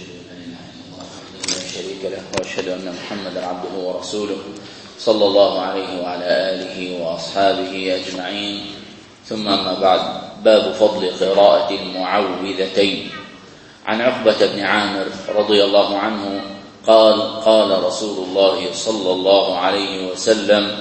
أشهد أن لا إله إلا الله وحده لا شريك له وأشهد أن محمدا عبده ورسوله صلى الله عليه وعلى آله وأصحابه أجمعين. ثم أما بعد، باب فضل قراءة المعوذتين. عن عقبة بن عامر رضي الله عنه قال: قال رسول الله صلى الله عليه وسلم: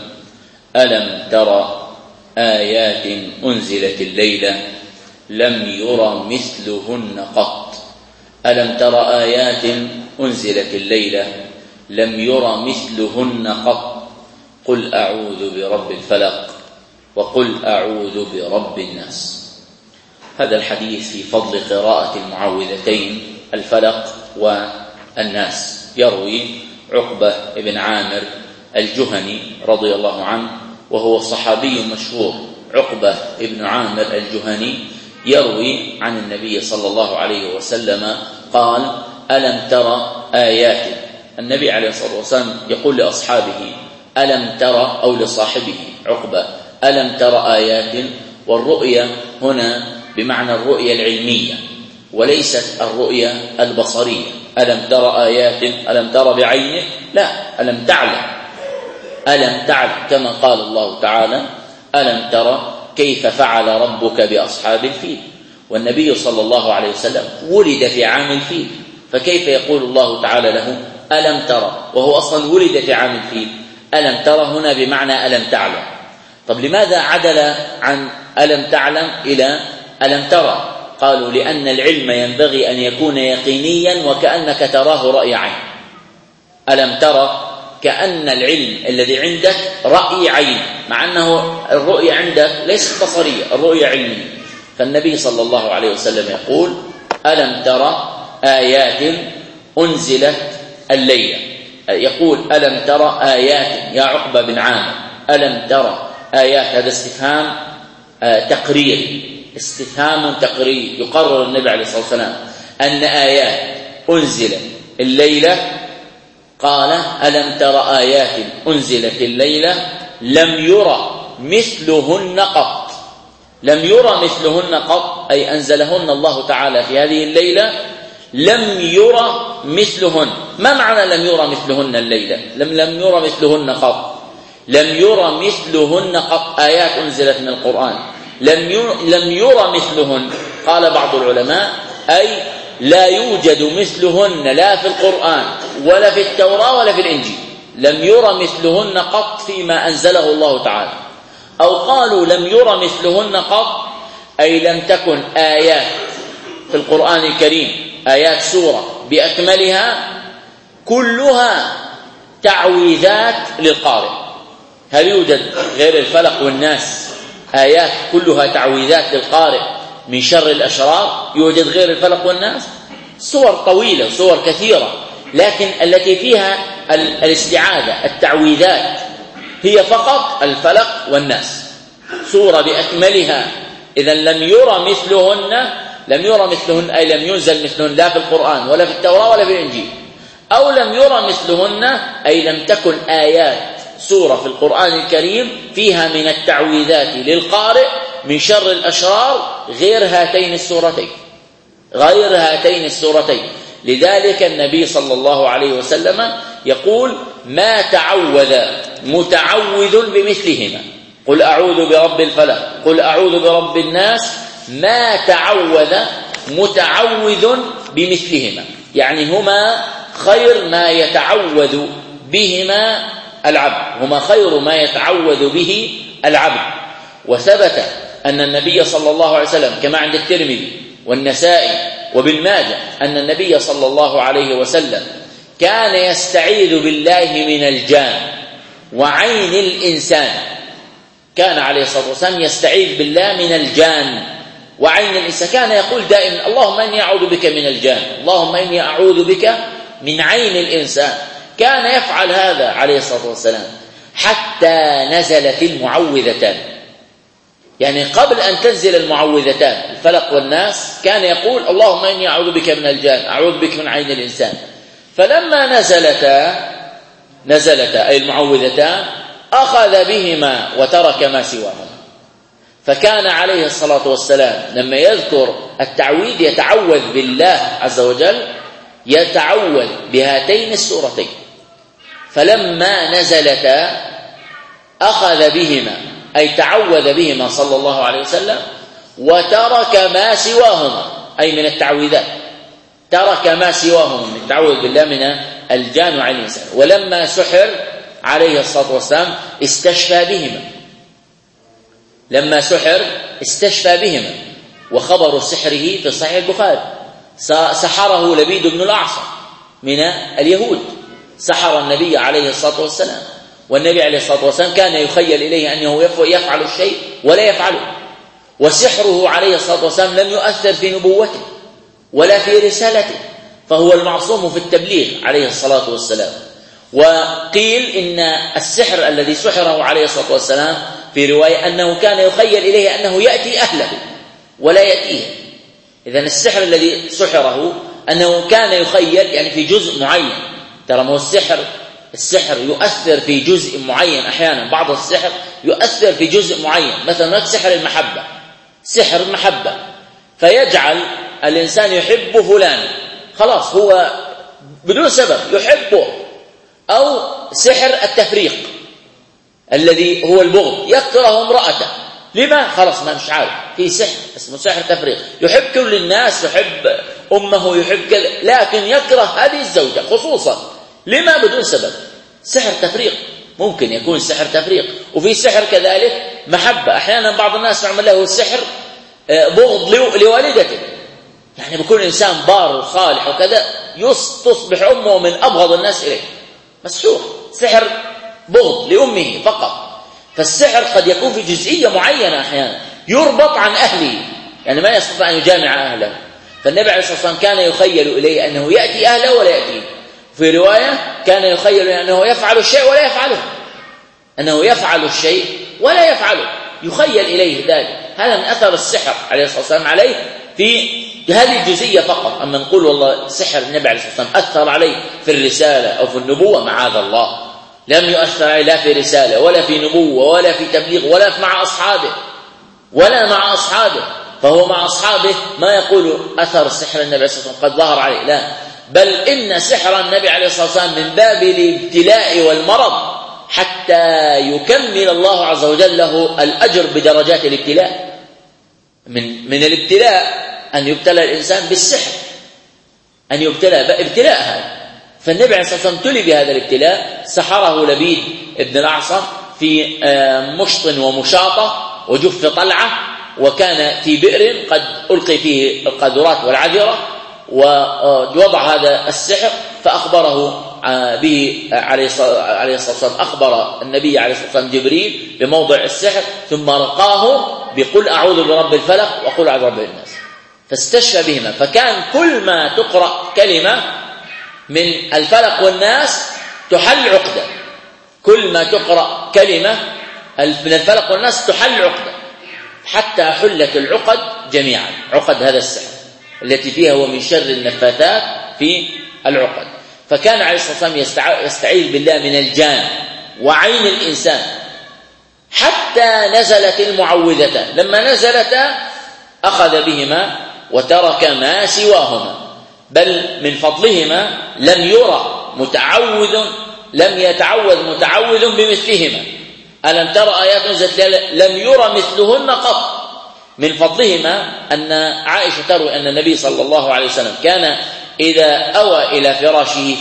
ألم تر آيات أنزلت الليلة لم ير مثلهن قط. ألم تر آيات أنزلت الليلة لم ير مثلهن قط. قل أعوذ برب الفلق وقل أعوذ برب الناس. هذا الحديث في فضل قراءة المعوذتين الفلق والناس. يروي عقبة بن عامر الجهني رضي الله عنه، وهو صحابي مشهور. عقبة بن عامر الجهني يروي عن النبي صلى الله عليه وسلم قال: ألم ترى آيات. النبي عليه الصلاة والسلام يقول لأصحابه ألم ترى، أو لصاحبه عقبة ألم ترى آيات. والرؤية هنا بمعنى الرؤية العلمية وليست الرؤية البصرية. ألم ترى آيات، ألم ترى بعينك، لا، ألم تعلم. ألم تعلم كما قال الله تعالى: ألم ترى كيف فعل ربك بأصحاب الفيل. والنبي صلى الله عليه وسلم ولد في عام الفيل، فكيف يقول الله تعالى له ألم ترى وهو أصلا ولد في عام الفيل؟ ألم ترى هنا بمعنى ألم تعلم. طب لماذا عدل عن ألم تعلم إلى ألم ترى؟ قالوا لأن العلم ينبغي أن يكون يقينيا وكأنك تراه رأي عين. ألم ترى كأن العلم الذي عندك رأي عين، مع أنه الرؤية عندك ليست بصرية، الرؤية علمية. فالنبي صلى الله عليه وسلم يقول: ألم ترى آيات أنزلت الليلة. يقول: ألم ترى آيات يا عقبة بن عامر، ألم ترى آيات. هذا استفهام تقريري، استفهام تقريري. يقرر النبي عليه الصلاة والسلام أن آيات أنزلت الليلة. قال: ألم ترى آيات أنزلت الليلة لم يرى مثلهن قط. لم يرى مثلهن قط أي أنزلهن الله تعالى في هذه الليلة. لم يرى مثلهن. ما معنى لم يرى مثلهن الليلة؟ لم يرى مثلهن قط. لم يرى مثلهن قط. آيات أنزلت من القرآن لم يرى مثلهن. قال بعض العلماء أي لا يوجد مثلهن لا في القرآن ولا في التوراة ولا في الإنجيل. لم يرى مثلهن قط فيما أنزله الله تعالى. أو قالوا لم يرى مثلهن قط أي لم تكن آيات في القرآن الكريم، آيات سورة بأكملها كلها تعويذات للقارئ. هل يوجد غير الفلق والناس آيات كلها تعويذات للقارئ من شر الأشرار؟ يوجد غير الفلق والناس؟ صور طويلة، صور كثيرة، لكن التي فيها الاستعاذة التعويذات هي فقط الفلق والناس، صورة بأكملها. إذن لم يرى مثلهن أي لم ينزل مثلهن لا في القرآن ولا في التوراة ولا في الإنجيل. أو لم يرى مثلهن أي لم تكن آيات سورة في القرآن الكريم فيها من التعويذات للقارئ من شر الأشرار غير هاتين السورتين. لذلك النبي صلى الله عليه وسلم يقول: ما تعوذ متعوذ بمثلهما. قل أعوذ برب الفلق قل أعوذ برب الناس. ما تعوذ متعوذ بمثلهما، يعني هما خير ما يتعوذ بهما العبد، هما خير ما يتعوذ به العبد. وثبت أن النبي صلى الله عليه وسلم كما عند الترمذي والنسائي وابن ماجه أن النبي صلى الله عليه وسلم كان يستعيذ بالله من الجان وعين الإنسان. كان عليه الصلاة والسلام يستعيذ بالله من الجان وعين الإنسان. كان يقول دائما: اللهم إني أعوذ بك من الجان، اللهم إني أعوذ بك من عين الإنسان. كان يفعل هذا عليه الصلاة والسلام حتى نزلت المعوذتان. يعني قبل أن تنزل المعوذتان الفلق والناس كان يقول: اللهم إني أعوذ بك من الجان، أعوذ بك من عين الإنسان. فلما نزلتا أي المعوذتان أخذ بهما وترك ما سواهما. فكان عليه الصلاة والسلام لما يذكر التعويذ يتعوذ بالله عز وجل يتعوذ بهاتين السورتين، فلما نزلتا أخذ بهما، أي تعوذ بهما صلى الله عليه وسلم، وترك ما سواهما، أي من التعويذات، ترك ما سواهما من التعوذ بالله من الجان وعن الإنسان. ولما سحر عليه الصلاة والسلام استشفى بهما، لما سحر استشفى بهما، وخبر سحره في صحيح البخاري، سحره لبيد بن الأعصم من اليهود، سحر النبي عليه الصلاة والسلام، والنبي عليه الصلاة والسلام كان يخيل إليه أنه يفعل الشيء ولا يفعله، وسحره عليه الصلاة والسلام لم يؤثر في نبوته ولا في رسالته، فهو المعصوم في التبليغ عليه الصلاة والسلام. وقيل إن السحر الذي سحره عليه الصلاة والسلام في رواية أنه كان يخيل إليه أنه يأتي أهله ولا يأتيه. إذن السحر الذي سحره أنه كان يخيل يعني في جزء معين. ترى ما هو السحر يؤثر في جزء معين، أحيانا بعض السحر يؤثر في جزء معين، مثلا سحر المحبة، سحر المحبة فيجعل الإنسان يحب فلان، خلاص هو بدون سبب يحبه. أو سحر التفريق الذي هو البغض، يكره امرأته، لما؟ خلاص ما مش عارف، في سحر اسمه سحر تفريق، يحب كل الناس، يحب أمه، يحب كذا، لكن يكره هذه الزوجة خصوصا، لما؟ بدون سبب، سحر تفريق. ممكن يكون سحر تفريق. وفي سحر كذلك محبة، أحيانا بعض الناس يعمل له سحر بغض لوالدته، يعني بيكون إنسان بار وصالح وكذا، تصبح أمه من أبغض الناس إليه، مسحور، سحر بغض لأمه فقط. فالسحر قد يكون في جزئية معينة، أحيانا يربط عن أهله، يعني ما يستطيع أن يجامع أهله. فالنبي عليه الصلاة والسلام كان يخيل إليه أنه يأتي أهله ولا يأتيه. في رواية كان يخيل أنه يفعل الشيء ولا يفعله، أنه يفعل الشيء ولا يفعله، يخيل إليه ذلك. هذا من أثر السحر عليه الصلاة والسلام عليه في هذه الجزئية فقط. أما نقول والله سحر النبي عليه الصلاة والسلام أثر عليه في الرسالة أو في النبوة، معاذ الله، لم يؤثر عليه لا في رسالة ولا في نبوة ولا في تبليغ ولا مع أصحابه ولا مع أصحابه. فهو مع أصحابه ما يقول أثر سحر النبي عليه الصلاة والسلام قد ظهر عليه، لا، بل إن سحر النبي عليه الصلاة والسلام من باب الابتلاء والمرض، حتى يكمل الله عز وجل له الأجر بدرجات الابتلاء. من الابتلاء أن يبتلى الإنسان بالسحر، أن يبتلى ابتلاء هذا. فالنبي عليه الصلاة والسلام ابتلي بهذا الابتلاء، سحره لبيد ابن الأعصم في مشط ومشاطة وجف طلعة، وكان في بئر قد ألقي فيه القاذورات والعذرة، ووضع هذا السحر فأخبره به عليه الصلاة والسلام، أخبر النبي عليه الصلاة والسلام جبريل بموضع السحر، ثم رقاه بقل أعوذ برب الفلق وقل أعوذ برب الناس، فاستشفى بهما. فكان كل ما تقرأ كلمة من الفلق والناس تحل عقدة، كل ما تقرأ كلمة من الفلق والناس تحل عقدة، حتى حلت العقد جميعا، عقد هذا السحر التي فيها هو من شر النفاثات في العقد. فكان عليه الصلاة والسلام يستعيذ بالله من الجان وعين الإنسان، حتى نزلت المعوذتان. لما نزلتا أخذ بهما وترك ما سواهما، بل من فضلهما لم يتعوذ متعوذ بمثلهما. ألم ترى آيات نزلت لم يرى مثلهن قط. من فضلهما أن عائشة تروي أن النبي صلى الله عليه وسلم كان إذا أوى إلى فراشه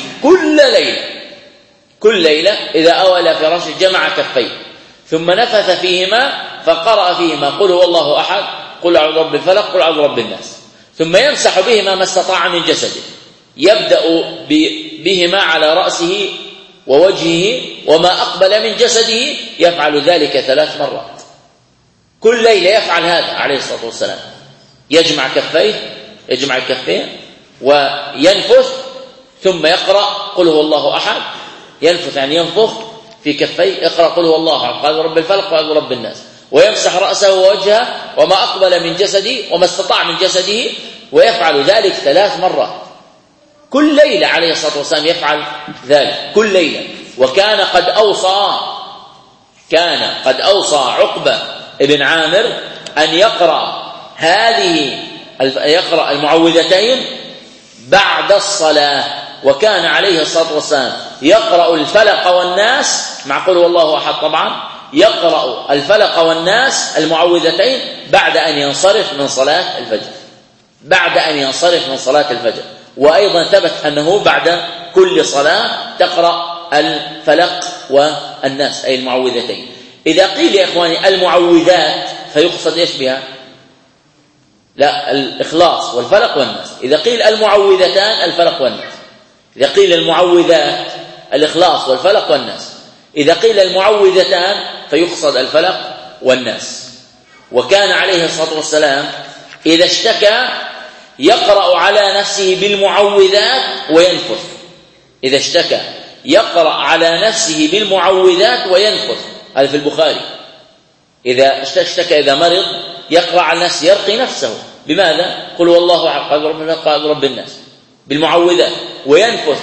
كل ليلة إذا أوى إلى فراشه جمع كفيه، ثم نفث فيهما فقرأ فيهما قل هو الله أحد، قل أعوذ برب الفلق، قل أعوذ برب الناس، ثم يمسح بهما ما استطاع من جسده، يبدأ بهما على رأسه ووجهه وما أقبل من جسده، يفعل ذلك 3 مرات كل ليلة. يفعل هذا عليه الصلاة والسلام، يجمع الكفين وينفث، ثم يقرأ قل هو الله أحد، ينفث يعني ينفخ في كفيه، يقرأ قل هو الله أحد، قال رب الفلق وقال رب الناس، ويمسح رأسه ووجهه وما أقبل من جسده وما استطاع من جسده، ويفعل ذلك 3 مرات كل ليلة عليه الصلاة والسلام، يفعل ذلك كل ليلة. وكان قد أوصى عقبة ابن عامر أن يقرأ المعوذتين بعد الصلاة، وكان عليه الصلاة والسلام يقرأ الفلق والناس مع قل والله أحد، طبعا يقرأ الفلق والناس المعوذتين بعد أن ينصرف من صلاة الفجر، بعد أن ينصرف من صلاة الفجر. وأيضا ثبت أنه بعد كل صلاة تقرأ الفلق والناس أي المعوذتين. إذا قيل يا إخواني المعوذات فيقصد إيش بها؟ لا، الإخلاص والفلق والناس. إذا قيل المعوذتان الفلق والناس. إذا قيل المعوذات الإخلاص والفلق والناس. إذا قيل المعوذتان فيقصد الفلق والناس. وكان عليه الصلاة والسلام إذا اشتكى يقرأ على نفسه بالمعوذات وينفث. إذا اشتكى يقرأ على نفسه بالمعوذات وينفث، هذا في البخاري. إذا اشتكى إذا مرض يقرأ على نفسه، يرقي نفسه بماذا؟ قل والله أحد، قال رب الناس، بالمعوذات، وينفث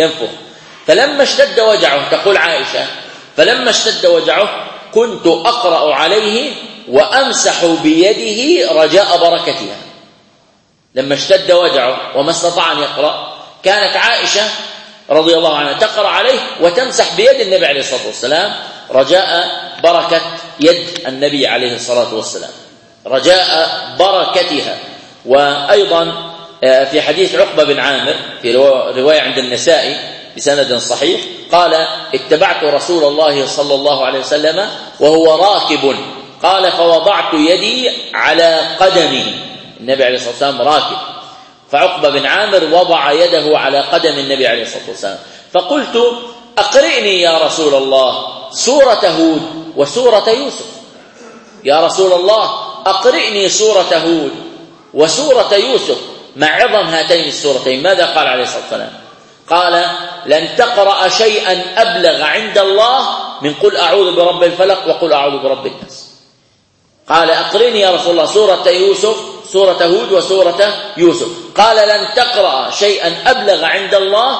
فلما اشتد وجعه، تقول عائشة فلما اشتد وجعه كنت أقرأ عليه وأمسح بيده رجاء بركتها. لما اشتد وجعه وما استطاع أن يقرأ كانت عائشة رضي الله عنها تقرأ عليه وتمسح بيد النبي عليه الصلاة والسلام رجاء بركة يد النبي عليه الصلاة والسلام، رجاء بركتها. وأيضا في حديث عقبة بن عامر في رواية عند النسائي بسند صحيح قال اتبعت رسول الله صلى الله عليه وسلم وهو راكب، قال فوضعت يدي على قدمه، النبي عليه الصلاة والسلام راكب، فعقبة بن عامر وضع يده على قدم النبي عليه الصلاة والسلام، فقلت أقرئني يا رسول الله سورة هود وسورة يوسف، يا رسول الله أقرئني سورة هود وسورة يوسف مع عظم هاتين السورتين. ماذا قال عليه الصلاة والسلام؟ قال لن تقرأ شيئا أبلغ عند الله من قل أعوذ برب الفلق وقل أعوذ برب الناس. قال أقرئني يا رسول الله سورة هود وسورة يوسف. قال لن تقرأ شيئا أبلغ عند الله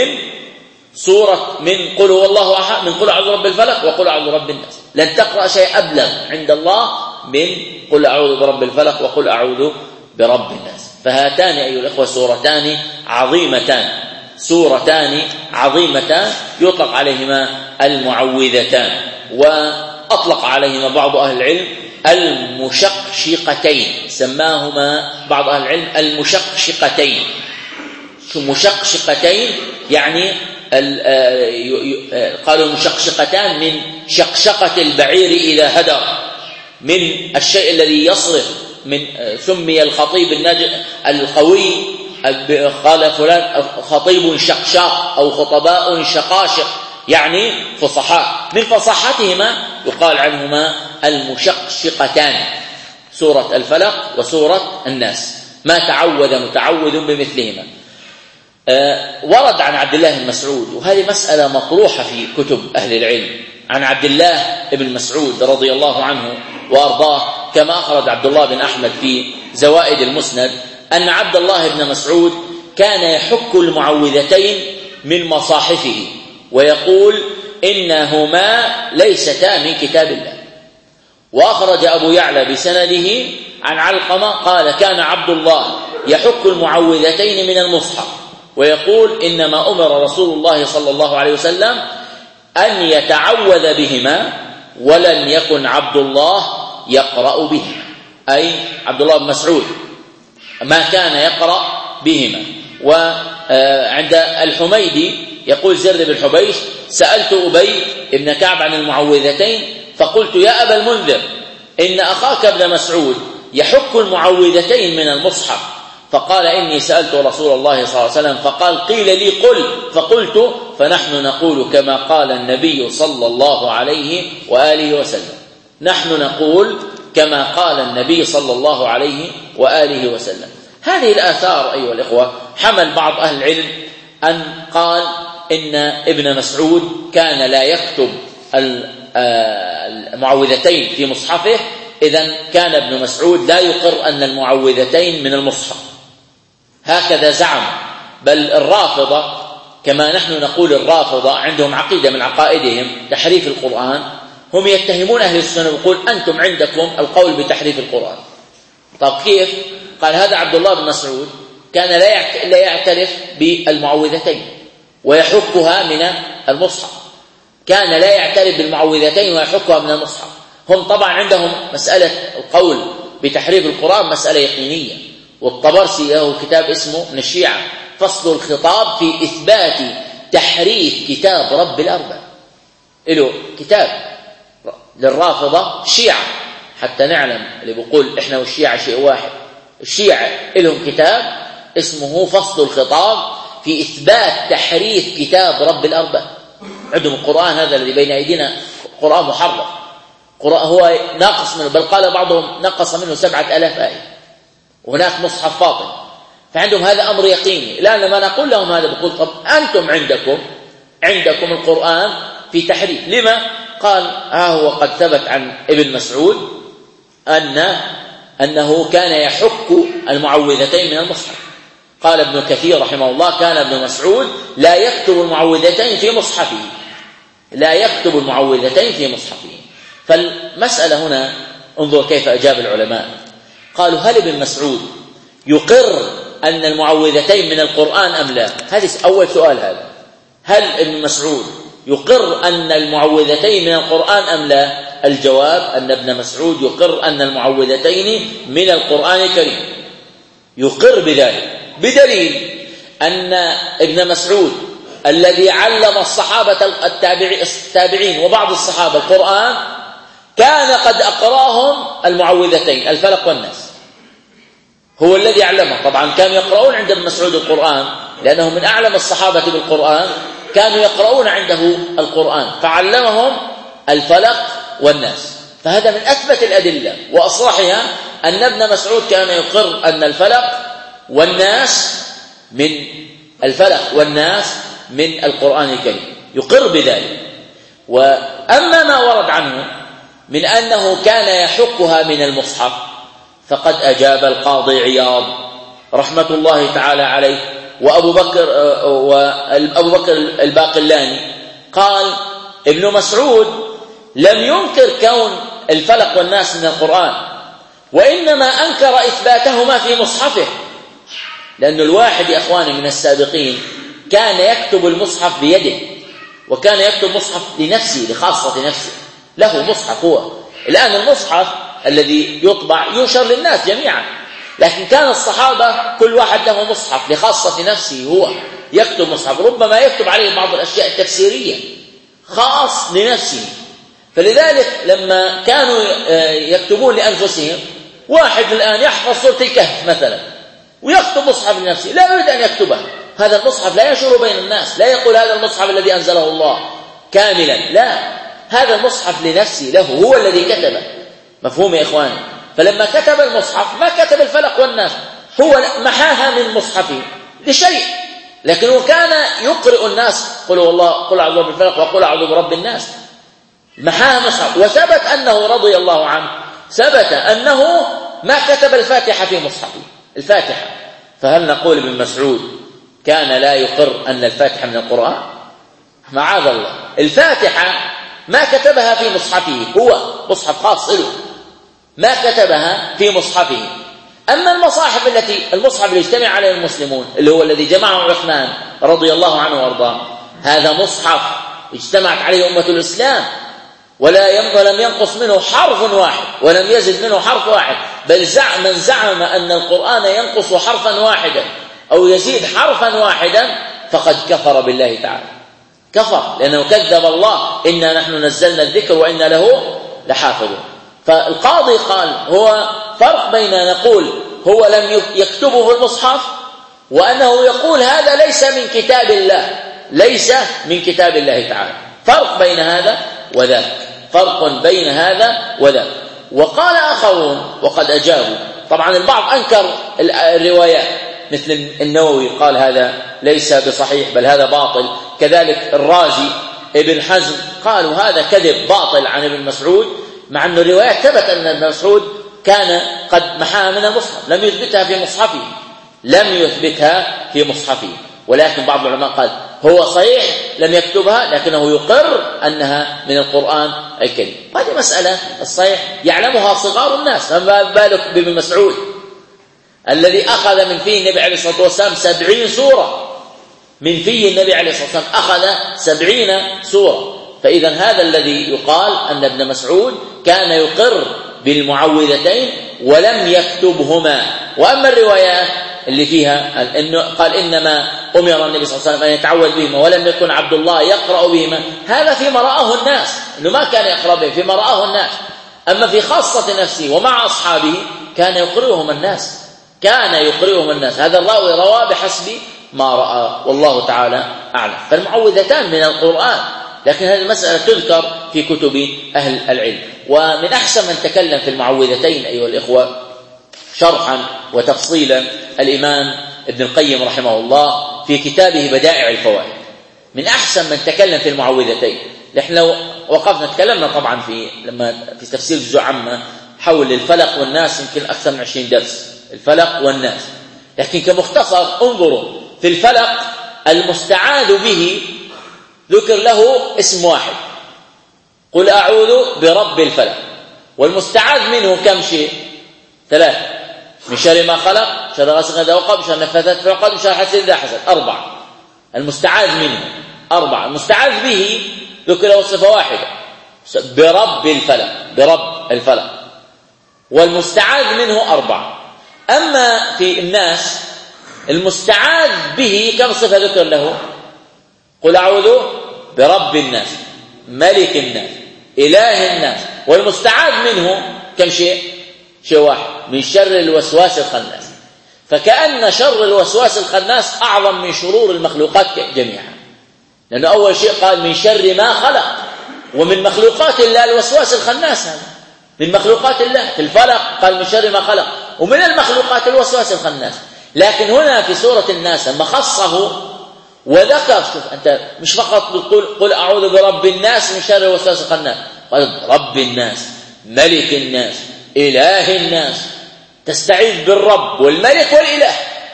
من قل هو الله أحد، من قل أعوذ برب الفلق وقل أعوذ برب الناس. لن تقرأ شيء أبلغ عند الله من قل أعوذ برب الفلق وقل أعوذ برب الناس. فهاتان أيها الأخوة سورتان عظيمتان يطلق عليهما المعوذتان، وأطلق عليهما بعض أهل العلم المشقشقتين، سماهما بعض أهل العلم المشقشقتين. مشقشقتين يعني قالوا المشقشقتان من شقشقة البعير إذا هدر، من الشيء الذي يصرف، من سمي الخطيب القوي قال فلان خطيب شقشاق أو خطباء شقاشق، يعني فصحاء، من فصاحتهما يقال عنهما المشقشقتان، سورة الفلق وسورة الناس، ما تعوذ متعوذ بمثلهما. ورد عن عبد الله بن مسعود، وهذه مسألة مطروحة في كتب أهل العلم، عن عبد الله بن مسعود رضي الله عنه وأرضاه كما أخرج عبد الله بن أحمد في زوائد المسند أن عبد الله بن مسعود كان يحك المعوذتين من مصاحفه ويقول إنهما ليستا من كتاب الله. وأخرج أبو يعلى بسنده عن علقمة قال كان عبد الله يحك المعوذتين من المصحف ويقول إنما أمر رسول الله صلى الله عليه وسلم أن يتعوذ بهما ولم يكن عبد الله يقرأ بهما، أي عبد الله بن مسعود ما كان يقرأ بهما. وعند الحميدي يقول زر بن حبيش سألت أبي بن كعب عن المعوذتين فقلت يا أبا المنذر إن أخاك ابن مسعود يحك المعوذتين من المصحف، فقال إني سألت رسول الله صلى الله عليه وسلم فقال قيل لي قل، فقلت فنحن نقول كما قال النبي صلى الله عليه وآله وسلم، نحن نقول كما قال النبي صلى الله عليه وآله وسلم. هذه الآثار أيها الإخوة حمل بعض أهل العلم أن قال إن ابن مسعود كان لا يكتب المعوذتين في مصحفه، إذن كان ابن مسعود لا يقر أن المعوذتين من المصحف، هكذا زعم. بل الرافضة كما نحن نقول الرافضة عندهم عقيدة من عقائدهم تحريف القرآن، هم يتهمون أهل السنة ويقول أنتم عندكم القول بتحريف القرآن. طب كيف؟ قال هذا عبد الله بن مسعود كان لا يعترف بالمعوذتين ويحكها من المصحف، كان لا يعترف بالمعوذتين ويحكها من المصحف. هم طبعا عندهم مسألة القول بتحريف القرآن مسألة يقينية، والطبرسي له كتاب اسمه من الشيعة فصل الخطاب في إثبات تحريف كتاب رب الأرباب، له كتاب للرافضة الشيعة حتى نعلم اللي بيقول إحنا والشيعة شيء واحد. الشيعة لهم كتاب اسمه فصل الخطاب في إثبات تحريف كتاب رب الأرباب. عندهم القرآن هذا الذي بين أيدينا قرآن محرف، قرآن هو ناقص منه، بل قال بعضهم نقص منه 7000 آية، وهناك مصحف فاطم. فعندهم هذا أمر يقيني. الآن لما نقول لهم هذا بقول طب أنتم عندكم القرآن في تحريف، لما؟ قال هو قد ثبت عن ابن مسعود أنه كان يحك المعوذتين من المصحف. قال ابن كثير رحمه الله كان ابن مسعود لا يكتب المعوذتين في مصحفه، لا يكتب المعوذتين في مصحفه. فالمسألة هنا انظر كيف أجاب العلماء. قالوا هل ابن مسعود يقر أن المعوذتين من القرآن أم لا؟ هذا أول سؤال. هذا هل ابن مسعود يقر أن المعوذتين من القرآن أم لا؟ الجواب أن ابن مسعود يقر أن المعوذتين من القرآن الكريم، يقر بذلك، بدليل أن ابن مسعود الذي علم الصحابة التابعين وبعض الصحابة القرآن كان قد أقراهم المعوذتين الفلق والناس، هو الذي علمهم. طبعا كانوا يقرؤون عند ابن مسعود القرآن لأنه من أعلم الصحابة بالقرآن، كانوا يقرؤون عنده القرآن فعلمهم الفلق والناس. فهذا من أثبت الأدلة وأصرحها أن ابن مسعود كان يقر أن الفلق والناس من القرآن الكريم، يقر بذلك. وأما ما ورد عنه من أنه كان يحكها من المصحف فقد أجاب القاضي عياض رحمة الله تعالى عليه وأبو بكر الباقلاني، قال ابن مسعود لم ينكر كون الفلق والناس من القرآن، وإنما أنكر إثباتهما في مصحفه. لأن الواحد يا أخواني من السابقين كان يكتب المصحف بيده، وكان يكتب مصحف لنفسه لخاصة نفسه، له مصحف هو. الآن المصحف الذي يطبع ينشر للناس جميعا، لكن كان الصحابة كل واحد له مصحف لخاصة نفسه، هو يكتب مصحف ربما يكتب عليه بعض الأشياء التفسيرية خاص لنفسه. فلذلك لما كانوا يكتبون لأنفسهم، واحد الآن يحفظ سورة الكهف مثلا ويكتب مصحف لنفسه، لا يريد أن يكتبها، هذا المصحف لا ينشر بين الناس، لا يقول هذا المصحف الذي أنزله الله كاملا، لا، هذا المصحف لنفسه له، هو الذي كتبه. مفهوم يا إخواني؟ فلما كتب المصحف ما كتب الفلق والناس، هو محاها من مصحفه لشيء، لكنه كان يقرئ الناس قل والله قل أعوذ برب الفلق وقل أعوذ برب الناس، محاها مصحف. وثبت أنه رضي الله عنه ثبت أنه ما كتب الفاتحة في مصحفه، الفاتحة. فهل نقول ابن مسعود كان لا يقر أن الفاتحة من القرآن؟ معاذ الله، الفاتحة ما كتبها في مصحفه، هو مصحف خاص له، ما كتبها في مصحفه. أما المصحف اللي اجتمع عليه المسلمون اللي هو الذي جمعه عثمان رضي الله عنه وارضاه، هذا مصحف اجتمعت عليه أمة الإسلام، ولم ينقص منه حرف واحد ولم يزد منه حرف واحد، بل من زعم أن القرآن ينقص حرفا واحدا أو يزيد حرفا واحدا فقد كفر بالله تعالى، كفر، لأنه كذب الله إنا نحن نزلنا الذكر وإنا له لحافظون. فالقاضي قال هو فرق بين نقول هو لم يكتبه في المصحف وأنه يقول هذا ليس من كتاب الله، ليس من كتاب الله تعالى، فرق بين هذا وذاك، فرق بين هذا وذاك. وقال آخرون وقد أجابوا، طبعا البعض أنكر الروايات مثل النووي قال هذا ليس بصحيح بل هذا باطل، كذلك الرازي ابن حزم قالوا هذا كذب باطل عن ابن مسعود، مع أن الروايات ثبت أن ابن مسعود كان قد محاها من المصحف، لم يثبتها في مصحفه. ولكن بعض العلماء قال هو صحيح لم يكتبها لكنه يقر أنها من القرآن الكريم. هذه مسألة الصحيح يعلمها صغار الناس، فما بالك بابن مسعود. الذي أخذ من فيه النبي عليه الصلاة والسلام 70 سورة، من فيه النبي عليه الصلاة والسلام أخذ 70 سورة. فإذا هذا الذي يقال أن ابن مسعود كان يقر بالمعوذتين ولم يكتبهما. وأما الروايات اللي فيها إنه قال إنما أمر النبي صلى الله عليه وسلم أن يتعوذ بهما ولم يكن عبد الله يقرأ بهما، هذا فيما رآه الناس، إنه ما كان يقرأ به فيما رآه الناس. أما في خاصة نفسه ومع أصحابه كان يقرئهم الناس، كان يقرئهم الناس. هذا الراوي روى بحسب ما رأى، والله تعالى أعلم. فالمعوذتان من القرآن، لكن هذه المسألة تذكر في كتب أهل العلم. ومن أحسن من تكلم في المعوذتين أيها الإخوة شرحا وتفصيلا الإمام ابن القيم رحمه الله في كتابه بدائع الفوائد. من أحسن من تكلم في المعوذتين. نحن لو وقفنا تكلمنا طبعا في تفسير جزء عامة حول الفلق والناس يمكن أكثر من 20 درس، الفلق والناس. لكن كمختصر انظروا في الفلق المستعاذ به ذكر له اسم واحد، قل أعوذ برب الفلق. والمستعاذ منه كم شيء؟ 3: من شر ما خلق، شر غاسق إذا وقب، شر النفاثات في العقد، شر حاسد إذا حسد. 4. المستعاذ منه 4. المستعاذ به ذكر له صفة واحدة، برب الفلق، برب الفلق. والمستعاذ منه 4. أما في الناس المستعاذ به كم صفة ذكر له؟ قل أعوذ برب الناس، ملك الناس، إله الناس. والمستعاذ منه كم شيء؟ شيء واحد، من شر الوسواس الخناس. فكأن شر الوسواس الخناس أعظم من شرور المخلوقات جميعا، لأنه أول شيء قال من شر ما خلق، ومن مخلوقات الله الوسواس الخناس، هذا من مخلوقات الله. في الفلق قال من شر ما خلق، ومن المخلوقات الوسواس الخناس. لكن هنا في سورة الناس لما خصه وذكر، شوف أنت مش فقط بتقول قل أعوذ برب الناس من شر الوسواس الخناس، قال رب الناس، ملك الناس، إله الناس. تستعيذ بالرب والملك والإله.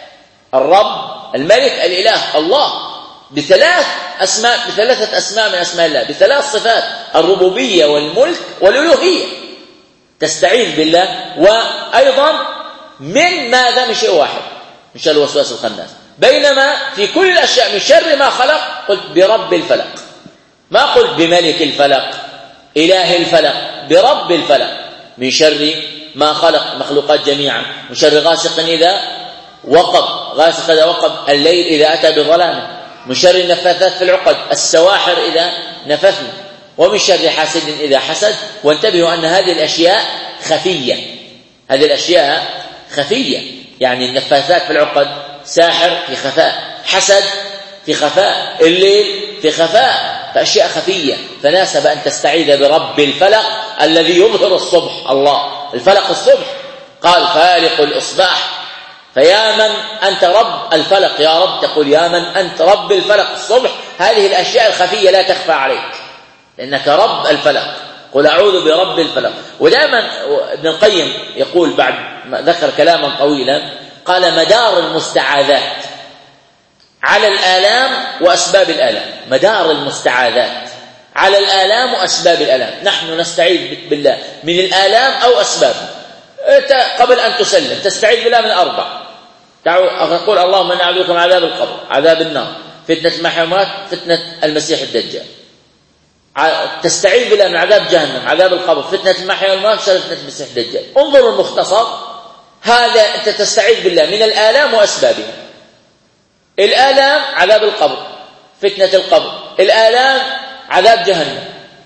الرب، الملك، الإله، الله، بثلاثة أسماء من أسماء الله، بثلاث صفات: الربوبية والملك والألوهية. تستعيذ بالله. وأيضا من ماذا؟ من شيء واحد، من شر الوسواس الخناس. بينما في كل الأشياء من شر ما خلق قلت برب الفلق، ما قلت بملك الفلق، إله الفلق، برب الفلق. من شر ما خلق، مخلوقات جميعا. من شر غاسق إذا وقب، غاسق إذا وقب، الليل إذا أتى بظلامه. من شر النفاثات في العقد، السواحر إذا نفثن. ومن شر حاسد إذا حسد. وانتبهوا أن هذه الأشياء خفية، هذه الأشياء خفية، يعني النفاثات في العقد ساحر في خفاء، حسد في خفاء، الليل في خفاء، فأشياء خفية. فناسب أن تستعيذ برب الفلق الذي يظهر الصبح. الله الفلق الصبح، قال فالق الإصباح. فيا من أنت رب الفلق يا رب، تقول يا من أنت رب الفلق الصبح. هذه الأشياء الخفية لا تخفى عليك لأنك رب الفلق. قل أعوذ برب الفلق. ودائما ابن القيم يقول بعد ما ذكر كلاما طويلا، قال مدار المستعاذات على الآلام وأسباب الآلام. مدار المستعاذات على الآلام وأسباب الآلام. نحن نستعيذ بالله من الآلام أو أسبابها. قبل أن تسلم تستعيذ بالله من 4. تقول اللهم إنا أعوذ بك من عذاب القبر، عذاب النار، فتنة المحيا والممات، فتنة المسيح الدجال. تستعيذ بالله من عذاب جهنم، عذاب القبر، فتنة المحيا والممات، شر فتنة المسيح الدجال. انظروا المختصر، هذا أنت تستعيذ بالله من الآلام وأسبابها. الآلام عذاب القبر، فتنة القبر. الآلام عذاب جهنم.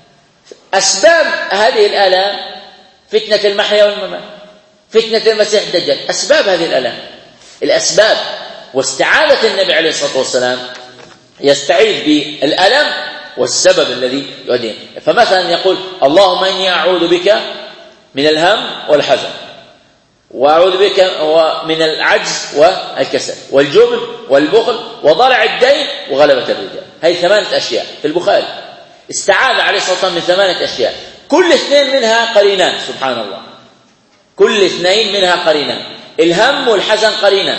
أسباب هذه الآلام فتنة المحيا والممات، فتنة المسيح الدجال. أسباب هذه الآلام، الأسباب. واستعاذة النبي عليه الصلاة والسلام يستعيذ بالآلام والسبب الذي يؤديه. فمثلا يقول اللهم إني أعوذ بك من الهم والحزن، وأعوذ بك من العجز والكسل والجبن والبخل وضلع الدين وغلبة الرجال. هذه 8 أشياء في البخاري. استعاذ عليه الصلاة والسلام من 8 أشياء، كل 2 منها قرينان. سبحان الله، كل 2 منها قرينان. الهم والحزن قرينان،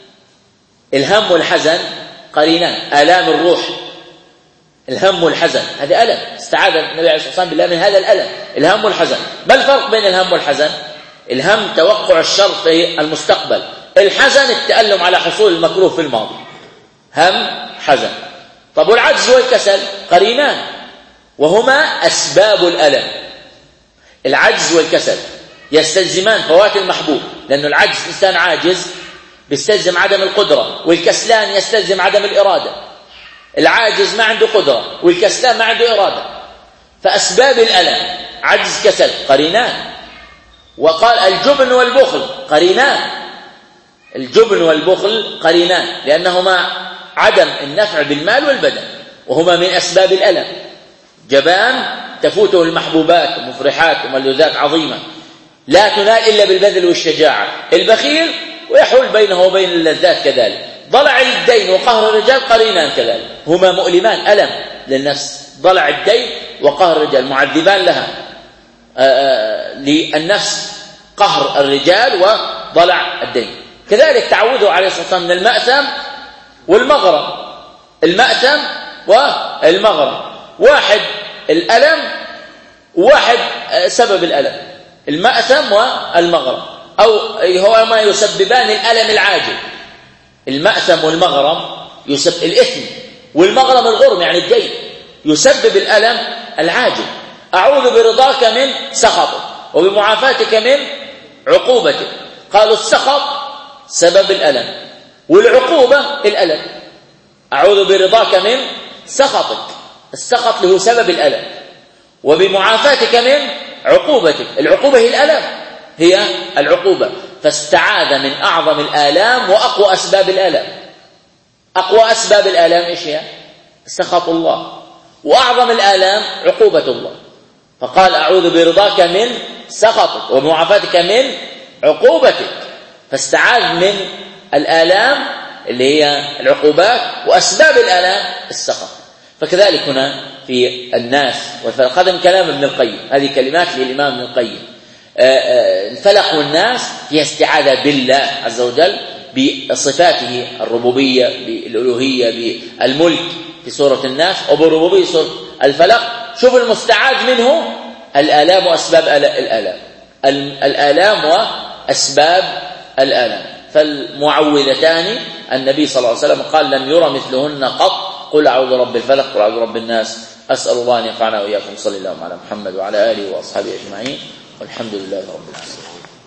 الهم والحزن قرينان. آلام الروح، الهم والحزن، هذه ألم. استعاذ النبي عليه الصلاة والسلام بالله من هذا الألم، الهم والحزن. ما الفرق بين الهم والحزن؟ الهم توقع الشر في المستقبل، الحزن التألم على حصول المكروه في الماضي، هم حزن. طب والعجز والكسل قرينان وهما أسباب الألم. العجز والكسل يستلزمان فوات المحبوب، لأن العجز إنسان عاجز بيستلزم عدم القدرة، والكسلان يستلزم عدم الإرادة. العاجز ما عنده قدرة والكسلان ما عنده إرادة، فأسباب الألم عجز كسل قرينان. وقال الجبن والبخل قرينان، الجبن والبخل قرينان لأنهما عدم النفع بالمال والبدن، وهما من أسباب الألم. جبان تفوته المحبوبات ومفرحات وملذات عظيمة لا تنال إلا بالبذل والشجاعة. البخيل ويحول بينه وبين اللذات كذلك. ضلع الدين وقهر الرجال قرينان كذلك، هما مؤلمان ألم للنفس. ضلع الدين وقهر الرجال معذبان لها، للنفس قهر الرجال وضلع الدين. كذلك تعوده عليه الصلاة والسلام من المأثم والمغرم. المأثم والمغرم، واحد الألم وواحد سبب الألم، المأثم والمغرم، أو هو ما يسببان الألم العاجل. المأثم والمغرم يسبب الإثم، والمغرم الغرم يعني الدين يسبب الألم العاجل. أعوذ برضاك من سخطك وبمعافاتك من عقوبتك. قالوا السخط سبب الألم والعقوبة الألم. أعوذ برضاك من سخطك، السخط له سبب الألم، وبمعافاتك من عقوبتك، العقوبة هي الألم، هي العقوبة. فاستعاذ من أعظم الآلام وأقوى أسباب الألم. أقوى أسباب الآلام إيش هي؟ سخط الله، وأعظم الآلام عقوبة الله. فقال أعوذ برضاك من سخطك ومعافاتك من عقوبتك، فاستعاذ من الآلام اللي هي العقوبات، وأسباب الآلام السخط. فكذلك هنا في الناس والفلق، هذا من كلام ابن القيم، هذه كلمات للإمام ابن القيم. الفلق والناس هي استعاذة بالله عز وجل بصفاته الربوبية، بالألوهية، بالملك في سورة الناس، وبالربوبية سورة الفلق. شوف المستعاذ منه الآلام وأسباب الآلام، الآلام وأسباب الآلام. فالمعوذتان النبي صلى الله عليه وسلم قال لم يرى مثلهن قط. قل أعوذ برب الفلق قل أعوذ برب الناس. أسأل الله أن ينفعنا وإياكم. صلى الله على محمد وعلى آله وأصحابه أجمعين، والحمد لله رب العالمين.